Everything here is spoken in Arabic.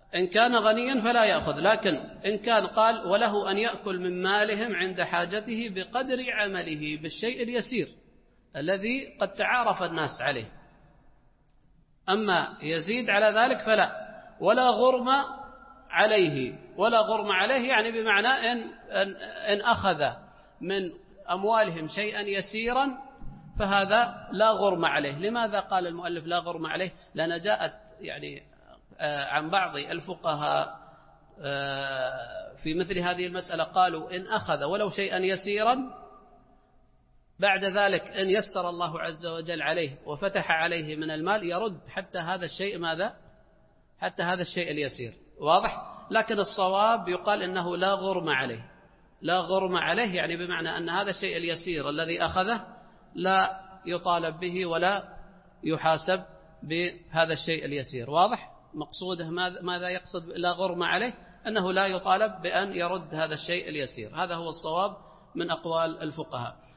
إن كان غنيا فلا يأخذ، لكن إن كان قال وله أن يأكل من مالهم عند حاجته بقدر عمله بالشيء اليسير الذي قد تعارف الناس عليه. أما يزيد على ذلك فلا، ولا غرم عليه. ولا غرم عليه يعني بمعنى إن أخذ من أموالهم شيئا يسيرا فهذا لا غرم عليه. لماذا قال المؤلف لا غرم عليه؟ لأن جاءت يعني عن بعض الفقهاء في مثل هذه المسألة قالوا إن أخذ ولو شيئا يسيرا بعد ذلك إن يسر الله عز وجل عليه وفتح عليه من المال يرد حتى هذا الشيء ماذا؟ حتى هذا الشيء اليسير. واضح؟ لكن الصواب يقال إنه لا غرم عليه. لا غرم عليه يعني بمعنى أن هذا الشيء اليسير الذي أخذه لا يطالب به ولا يحاسب بهذا الشيء اليسير. واضح؟ مقصوده ماذا يقصد لا غرم عليه؟ أنه لا يطالب بأن يرد هذا الشيء اليسير. هذا هو الصواب من أقوال الفقهاء.